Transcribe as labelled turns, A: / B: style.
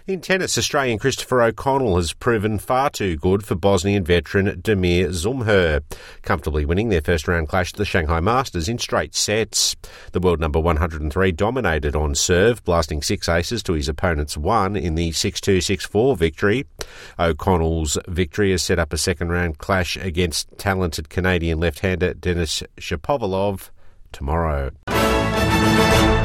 A: In tennis, Australian Christopher O'Connell has proven far too good for Bosnian veteran Damir Zumher, comfortably winning their first-round clash at the Shanghai Masters in straight sets. The world number 103 dominated on serve, blasting 6 aces to his opponent's 1 in the 6-2, 6-4 victory. O'Connell's victory has set up a second-round clash against talented Canadian left-hander Denis Shapovalov tomorrow.